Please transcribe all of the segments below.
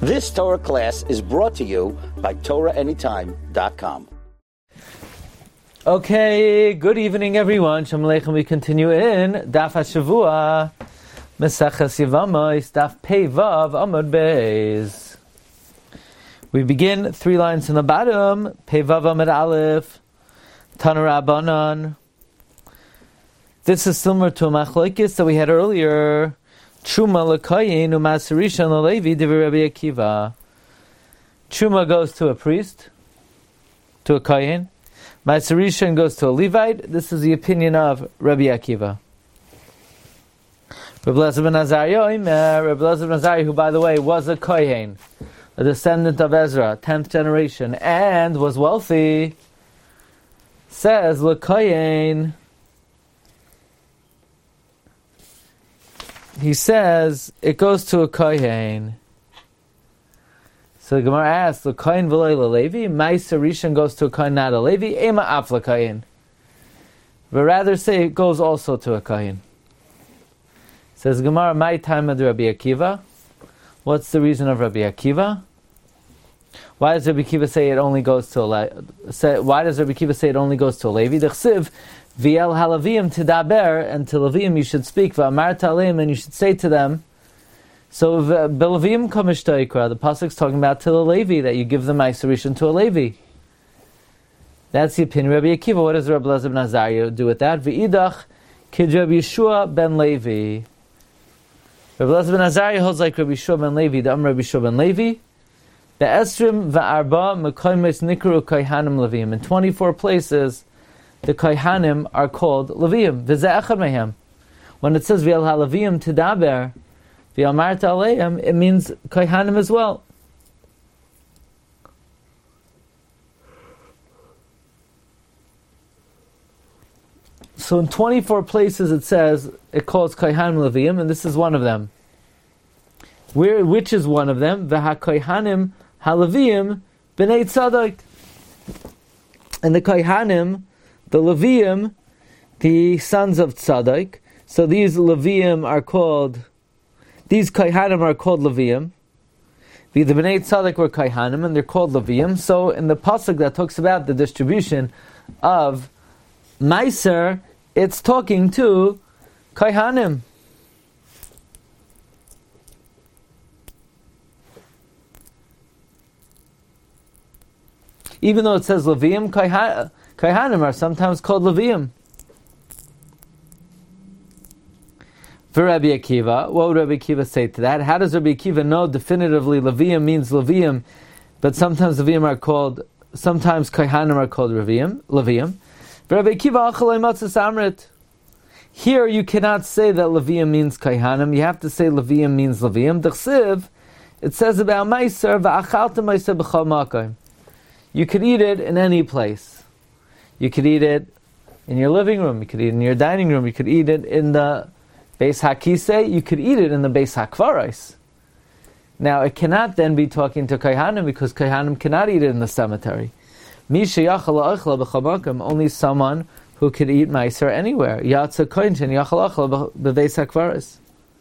This Torah class is brought to you by TorahAnytime.com. Okay, good evening everyone. Shalom Aleichem. We continue in Daf HaShavua, Meseches Yevamos, Daf Pei Vav Amud Beis. We begin 3 lines in the bottom, Pei Vav Amud Aleph, Tana Rabbanan. This is similar to a machlokes that we had earlier. Truma l'koyin u'maser rishon l'levi divrei Rabbi Akiva. Truma goes to a priest, to a koyin. Maser rishon goes to a Levite. This is the opinion of Rabbi Akiva. Rabbi Elazar ben Azariah, who by the way was a koyin, a descendant of Ezra, 10th generation, and was wealthy, says l'koyin. He says it goes to a kohen. So the Gemara asks, the kohen v'loy l'levi, Maser rishon goes to a kohen, not a Levi, ema af l'kohen. But rather say it goes also to a kohen. Says Gemara, my time of Rabbi Akiva. What's the reason of Rabbi Akiva? Why does Rabbi Akiva say it only goes to a Levi? Why does Rabbi Akiva say it only goes to a Levi? The chsiv V'el halavim tidaber, and to Levim you should speak. V'amar talim, and you should say to them. So Belavim kamishtaikra, the pasuk's talking about to the Levi, that you give the Maser rishon to a Levi. That's the opinion of Rabbi Akiva. What does Rabbi Elazar ben Azariah do with that? V'idach kid Rabbi Yeshua ben Levi. Rabbi Elazar ben Azariah holds like Rabbi Yeshua ben Levi, the Rabbi Yeshua ben Levi. The Esrim v'arba mekoymes nikru kohanim Levim. In 24 places, the kohanim are called Levim. V'zeh echad mehem. When it says v'el haLevim tidaber, v'amar ta'aleim, it means kohanim as well. So in 24 places it says, it calls kohanim Levim, and this is one of them. Which is one of them? V'ha kohanim haLevim b'nei tzadok. And the kohanim, the Levium, the sons of Tzadok. So these Levium are called, these Kohanim are called Levium. The Bnei Tzadok were Kohanim, and they're called Levium. So in the pasuk that talks about the distribution of Meiser, it's talking to Kohanim. Even though it says Levium, Kohanim are sometimes called Levium. For Rabbi Akiva, what would Rabbi Akiva say to that? How does Rabbi Akiva know definitively Levium means Levium, but sometimes Levium are called, sometimes Kohanim are called Levium? For Rabbi Akiva, Achalei Matzah Amrit. Here you cannot say that Levium means Kohanim. You have to say Levium means Levium. The Chsiv, it says about Meiser, V'achalta Meiser b'chol makom. You could eat it in any place. You could eat it in your living room. You could eat it in your dining room. You could eat it in the Beis HaKisei. You could eat it in the Beis HaKvaros. Now, it cannot then be talking to Kohanim, because Kohanim cannot eat it in the cemetery. Only someone who could eat Meiser anywhere. Yatsa kohen yachal achla b'Beis HaKvaros.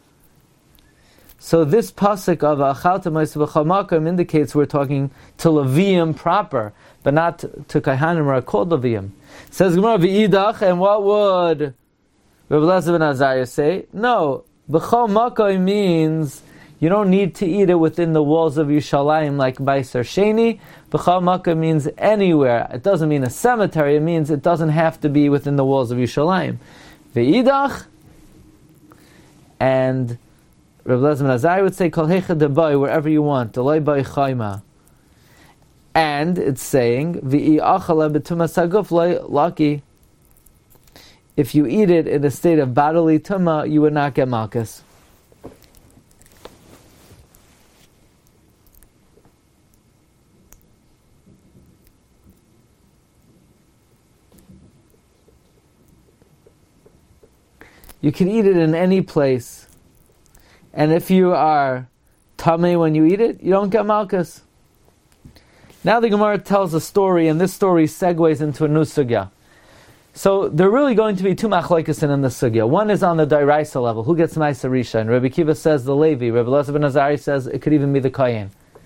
So this pasuk of Achalta Meiser b'chol makom indicates we're talking to Levium proper, but not to Kohanim are called Levium. Says Gemara v'idach, and what would Rabbi Elazar ben Azariah say? No, b'chol makom means you don't need to eat it within the walls of Yerushalayim like Meiser Sheni. B'chol makom means anywhere. It doesn't mean a cemetery. It means it doesn't have to be within the walls of Yerushalayim. V'idach, and Rabbi Elazar ben Azariah would say, Kol heicha debai, wherever you want, deloi bai chayma. And it's saying, V'i achala b'tumas haguf loy laki. If you eat it in a state of bodily tumah, you would not get malchus. You can eat it in any place. And if you are tamei when you eat it, you don't get malchus. Now the Gemara tells a story, and this story segues into a new sugya. So there are really going to be two machlokes in this sugya. One is on the Dairaisa level. Who gets Ma'aser Rishon? Rabbi Akiva says the Levi. Rabbi Elazar ben Azariah says it could even be the Kohen.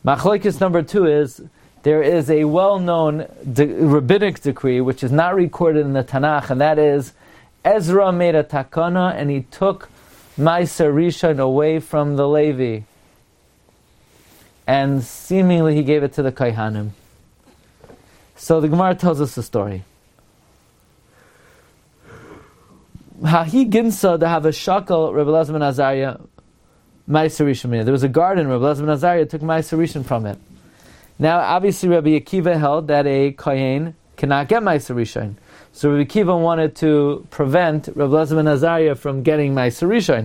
Machlokes number 2 is, there is a well-known rabbinic decree which is not recorded in the Tanakh, and that is, Ezra made a takana and he took Ma'aser Rishon away from the Levi, and seemingly he gave it to the Kohanim. So the Gemara tells us the story. Hahi ginsa to have a shakal Rebbe Elazar ben Azariah Ma'aser Rishon. There was a garden, Rebbe Elazar ben Azariah took Ma'aser Rishon from it. Now, obviously, Rabbi Akiva held that a kohen cannot get Ma'aser Rishon. So Rabbi Akiva wanted to prevent Rebbe Elazar ben Azariah from getting Ma'aser Rishon.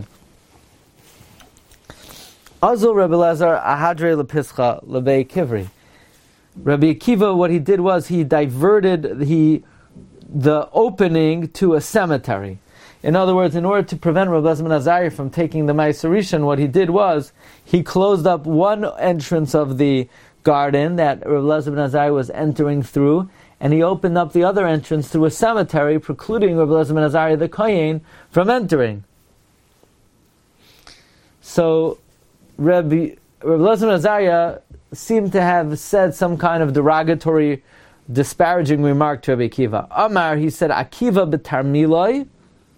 Azul Rebbe Elazar ahadre lepischa lebei kivri. Rabbi Akiva, what he did was he diverted the opening to a cemetery. In other words, in order to prevent Rebbe Elazar ben Azariah from taking the Ma'aser Rishon, what he did was he closed up one entrance of the garden that Rebbe Elazar ben Azariah was entering through, and he opened up the other entrance through a cemetery, precluding Rebbe Elazar ben Azariah the kohen from entering. So Rebbe Elazar ben Azariah seemed to have said some kind of derogatory, disparaging remark to Rabbi Akiva. Amar, he said, Akiva b'tarmiloi.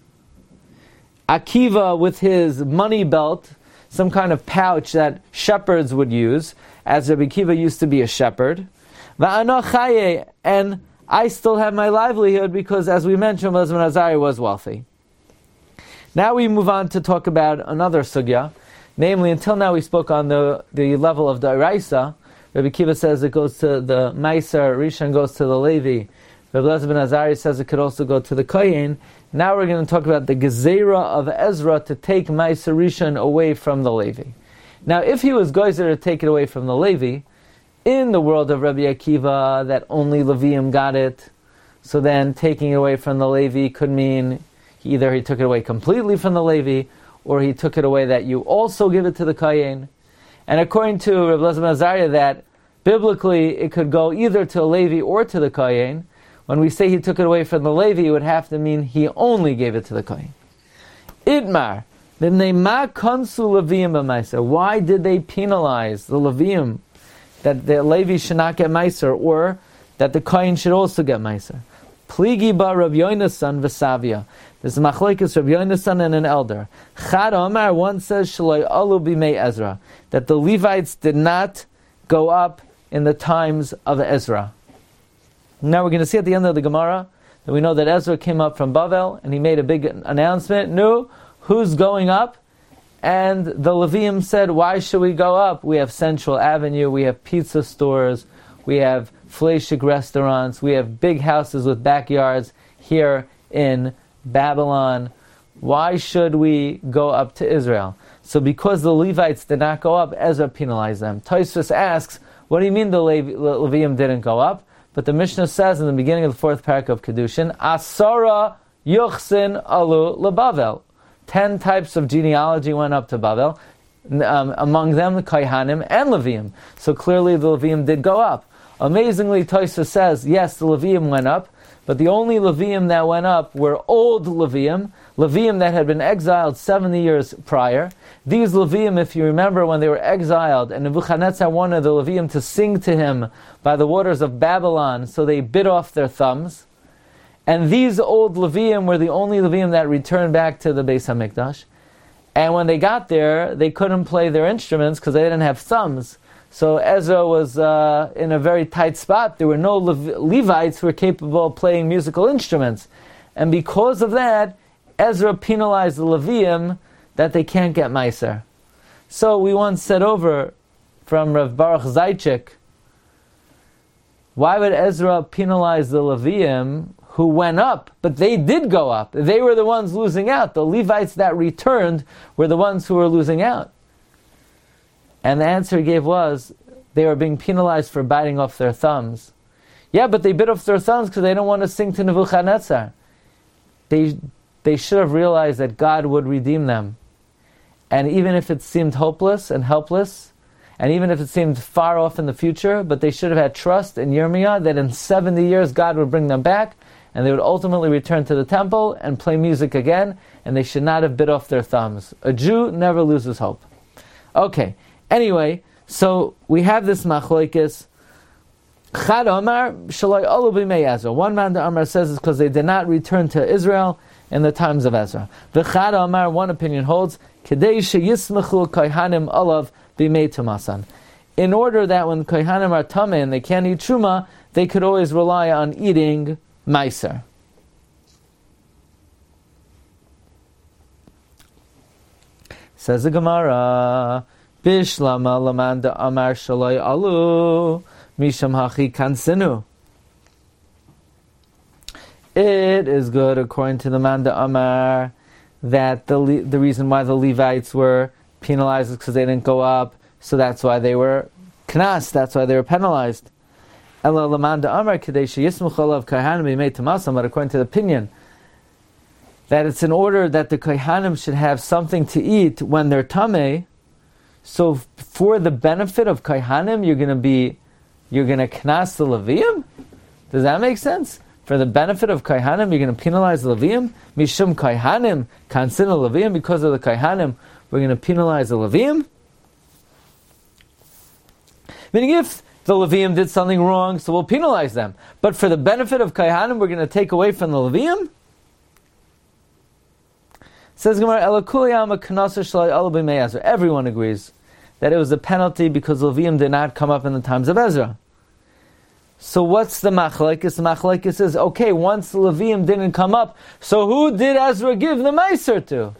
Akiva with his money belt, some kind of pouch that shepherds would use, as Rabbi Akiva used to be a shepherd. Va'ano chaye, and I still have my livelihood because, as we mentioned, Elazar ben Azariah was wealthy. Now we move on to talk about another sugya. Namely, until now we spoke on the level of the Iraisa. Rabbi Akiva says it goes to the Ma'aser Rishon, goes to the Levi. Rabbi Elazar ben Azariah says it could also go to the Kohen. Now we're going to talk about the Gezerah of Ezra to take Ma'aser Rishon away from the Levi. Now, if he was Gezer to take it away from the Levi, in the world of Rabbi Akiva, that only Levium got it, so then taking it away from the Levi could mean either he took it away completely from the Levi, or he took it away that you also give it to the Kohen. And according to Rebbe Elazar ben Azariah, that biblically it could go either to a Levi or to the Kohen. When we say he took it away from the Levi, it would have to mean he only gave it to the Kohen. Idmar, why did they penalize the Levium, that the Levi should not get Ma'aser, or that the Kohen should also get Ma'aser? Pligi ba Rav Yonasan v'Savia. This is machlokes Rav Yonasan and an elder. Chad Omar, one says Shaloi Alu Bimei Ezra, that the Levites did not go up in the times of Ezra. Now we're going to see at the end of the Gemara that we know that Ezra came up from Bavel and he made a big announcement. No, who's going up? And the Levium said, why should we go up? We have Central Avenue, we have pizza stores, we have fleishik restaurants, we have big houses with backyards here in Babylon. Why should we go up to Israel? So because the Levites did not go up, Ezra penalized them. Tosfos asks, what do you mean the Levium didn't go up? But the Mishnah says in the beginning of the 4th parak of Kedushin, Asara Yuchsin Alu LeBavel. 10 types of genealogy went up to Bavel, among them the Kohanim and Levium. So clearly the Levium did go up. Amazingly, Tosfos says, yes, the Levium went up, but the only Levium that went up were old Levium that had been exiled 70 years prior. These Levium, if you remember, when they were exiled, and Nebuchadnezzar wanted the Levium to sing to him by the waters of Babylon, so they bit off their thumbs. And these old Levium were the only Levium that returned back to the Beis HaMikdash. And when they got there, they couldn't play their instruments because they didn't have thumbs. So Ezra was in a very tight spot. There were no Levites who were capable of playing musical instruments. And because of that, Ezra penalized the Levium that they can't get Ma'aser. So we once said over from Rav Baruch Zaychik, why would Ezra penalize the Levium who went up? But they did go up. They were the ones losing out. The Levites that returned were the ones who were losing out. And the answer he gave was, they were being penalized for biting off their thumbs. Yeah, but they bit off their thumbs because they don't want to sing to Nebuchadnezzar. They should have realized that God would redeem them. And even if it seemed hopeless and helpless, and even if it seemed far off in the future, but they should have had trust in Yirmiyah that in 70 years God would bring them back, and they would ultimately return to the temple and play music again, and they should not have bit off their thumbs. A Jew never loses hope. Okay, anyway, So we have this machlokes. Chad Amar Shaloi Olu B'Mei Ezra. One man, the Amar says, is because they did not return to Israel in the times of Ezra. The Chad Amar, one opinion holds, Kedei Sheyismechu Kohanim Olav B'Mei Tumasan. In order that when Kohanim are tameh and they can't eat truma, they could always rely on eating meiser. Says the Gemara, Bishlama Lamanda Amar Shaloi Alu. Misham Hachi Kansinu. It is good, according to the Manda Amar, that the reason why the Levites were penalized is because they didn't go up, so that's why they were knas, that's why they were penalized. Ela Lamanda Amar Kadesh Yismuchalav Kohanim B'Mei Tumasam, but according to the opinion, that it's in order that the Kohanim should have something to eat when they're tameh, so for the benefit of Kohanim, you're going to knas the Levium? Does that make sense? For the benefit of Kohanim, you're going to penalize the Levium? Mishum Kohanim, kansin Levium, because of the Kohanim, we're going to penalize the Levium? Meaning if the Levium did something wrong, so we'll penalize them. But for the benefit of Kohanim, we're going to take away from the Levium? Says Gemara, everyone agrees that it was a penalty because Levium did not come up in the times of Ezra. So what's the machlekes? The machlekes is, okay, once the Levium didn't come up, so who did Ezra give the meiser to?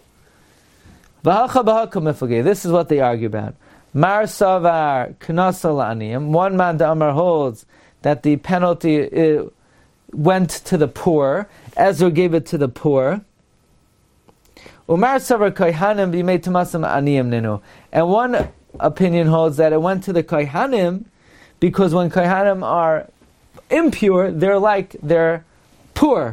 This is what they argue about. Mar savar knasa la'aniyim. One man, the Amar, holds that the penalty went to the poor. Ezra gave it to the poor. Umar savar kohanim b'mei tumasam aniyim ninu. And one opinion holds that it went to the kohanim because when kohanim are impure, they're poor.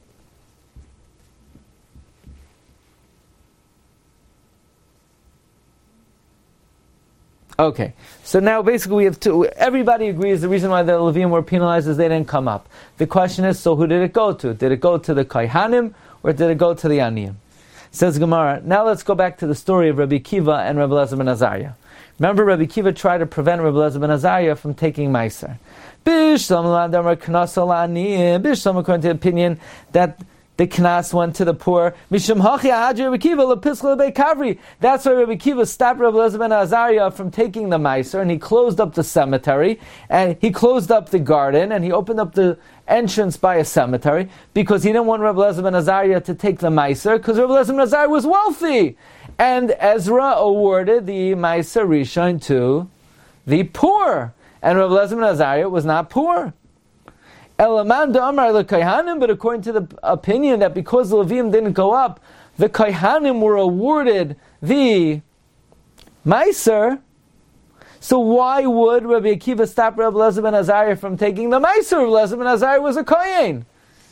Okay, so now basically we have two. Everybody agrees the reason why the Levium were penalized is they didn't come up. The question is, so who did it go to? Did it go to the kohanim or did it go to the aniyim? Says Gemara. Now let's go back to the story of Rabbi Kiva and Rabbi Elazar ben Azariah. Remember, Rabbi Kiva tried to prevent Rabbi Elazar ben Azariah from taking meiser. Bishlam according to the opinion that the knas went to the poor. Mishum hachi ahadri Rabbi Kiva lepischa lebei. That's why Rabbi Kiva stopped Rabbi Elazar ben Azariah from taking the meiser, and he closed up the cemetery, and he closed up the garden, and he opened up the entrance by a cemetery, because he didn't want Rabbi Elazar ben Azariah to take the meiser, because Rabbi Elazar ben Azariah was wealthy. And Ezra awarded the meiser rishon to the poor, and Rabbi Elazar ben Azariah was not poor. Elaman da'amar leKohanim, but according to the opinion that because the Levium didn't go up, the Kohanim were awarded the meiser. So why would Rabbi Akiva stop Rabbi Elazar ben Azariah from taking the meiser? Rabbi Elazar ben Azariah was a kohen.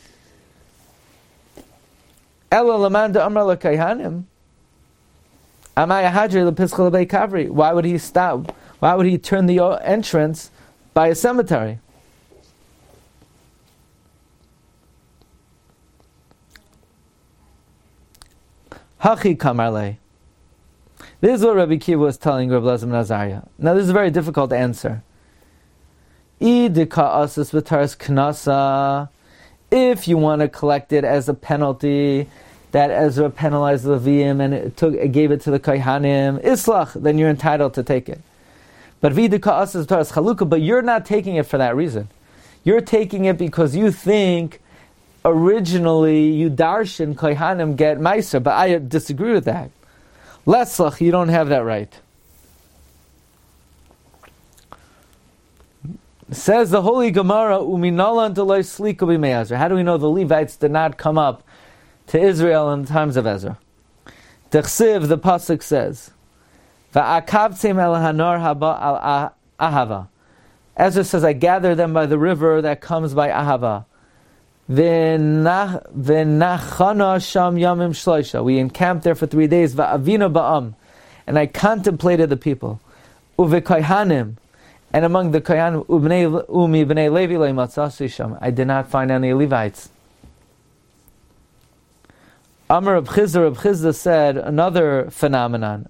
Elaman da'amar leKohanim. Why would he stop? Why would he turn the entrance by a cemetery? Hachi kamarle. This is what Rabbi Kiva was telling Rabbi Elazar ben Azariah. Now this is a very difficult to answer. If you want to collect it as a penalty, that Ezra penalized the Levium and it gave it to the Kohanim, Islach, then you're entitled to take it. But but you're not taking it for that reason. You're taking it because you think originally you darshan Kohanim get meiser, but I disagree with that. Leslach, you don't have that right. Says the Holy Gemara, Uminalan delay slika b'mei Ezra. How do we know the Levites did not come up to Israel in the times of Ezra? Dechsiv, the pasuk says, "Va'akavtzim el hanar haba al ahava." Ezra says, "I gather them by the river that comes by Ahava." V'nachana sham yamim shloisha. We encamped there for 3 days. Va'avina ba'am, and I contemplated the people. Uvekohanim, and among the kohanim, umi b'nei Levi le'matzasi sham. I did not find any Levites. Amar Reb Chizda said another phenomenon.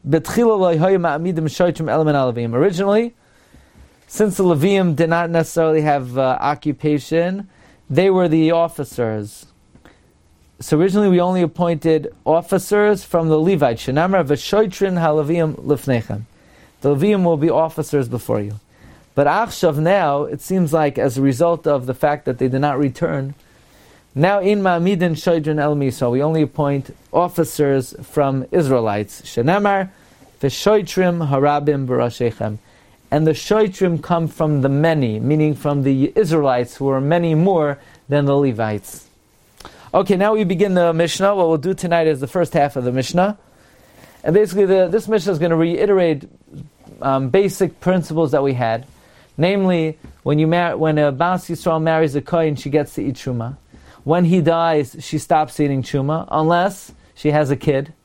Originally, since the Levium did not necessarily have occupation, they were the officers. So originally we only appointed officers from the Levites. Shenamar v'shoitrin ha'Levium lifnechem. The Levium will be officers before you. But Achshav now, it seems like as a result of the fact that they did not return, now in Ma'amidin Shoitrin El Misa, we only appoint officers from Israelites. Shenamar v'shoitrim harabim b'rashechem. And the Shoitrim come from the many, meaning from the Israelites who are many more than the Levites. Okay, now we begin the Mishnah. What we'll do tonight is the first half of the Mishnah. And basically this Mishnah is going to reiterate basic principles that we had. Namely, when a Bas Yisrael marries a Kohen, she gets to eat Truma. When he dies, she stops eating Truma, unless she has a kid.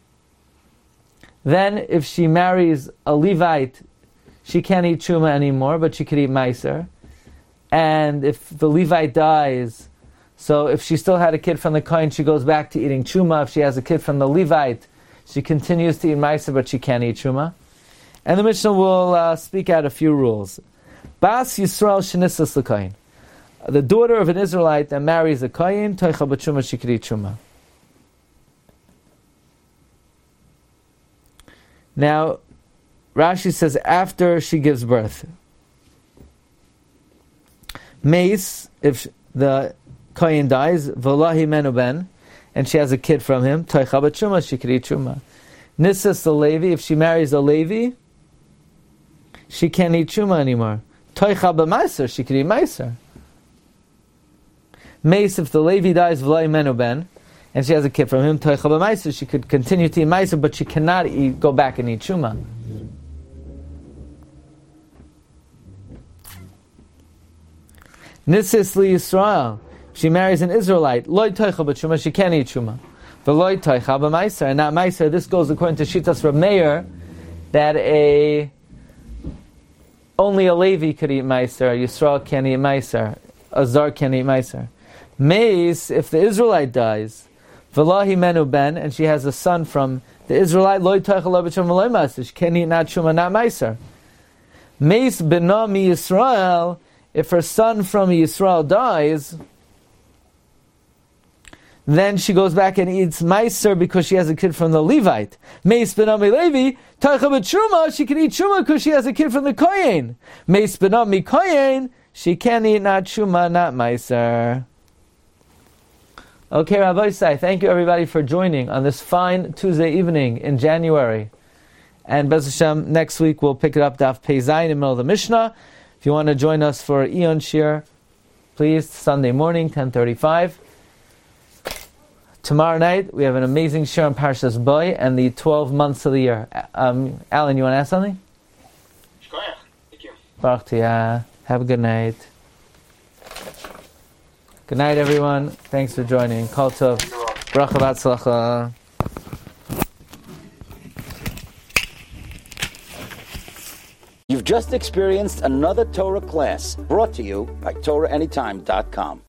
Then, if she marries a Levite, she can't eat Truma anymore, but she could eat Meiser. And if the Levite dies, so if she still had a kid from the Kohen, she goes back to eating Truma. If she has a kid from the Levite, she continues to eat Meiser, but she can't eat Truma. And the Mishnah will speak out a few rules. Bas Yisrael shenisas l'Kohen. The daughter of an Israelite that marries a Kohen, toicha b'Truma, she could eat Truma. Now, Rashi says after she gives birth. Meis, if the Kohen dies, v'lahi menu ben, and she has a kid from him, toicha b'Truma, she could eat Truma. Nisas the Levi, if she marries a Levi, she can't eat Truma anymore. Toicha b'Meiser, she could eat Meiser. Meis, if the Levi dies, v'lahi menu ben, and she has a kid from him, toicha b'Meiser, she could continue to eat Meiser, but she cannot go back and eat Truma. Nisis li Yisrael, she marries an Israelite, loy toicha b'Truma, she can't eat Truma. V'loy toicha b'Meiser, and not Meiser. This goes according to Shitas Reb Meir, that only a Levi could eat Meiser, Yisrael can't eat Meiser, a Zar can't eat Meiser. Meis, if the Israelite dies, v'lahi menu ben, and she has a son from the Israelite, loy toicha lo b'Truma v'loy Meiser, she can't eat not Truma, not Meiser. Meis b'na mi Yisrael, if her son from Yisrael dies, then she goes back and eats Meiser because she has a kid from the Levite. Meis b'nami Levi, toicha b'Truma, she can eat Truma because she has a kid from the Kohen. Meis b'nami Kohen, she can't eat not Truma, not Meiser. Okay, Rabbi Isai, thank you everybody for joining on this fine Tuesday evening in January. And Bez Hashem, next week we'll pick it up Daf Pei Zayin in the middle of the Mishnah. If you want to join us for Eon Shir, please, Sunday morning, 10:35. Tomorrow night, we have an amazing Shir on Parshas Boy and the 12 months of the year. Alan, you want to ask something? Thank you. Baruch Tiyah. Have a good night. Good night, everyone. Thanks for joining. Kol Tov. Bracha v'atzlacha. You've just experienced another Torah class brought to you by TorahAnytime.com.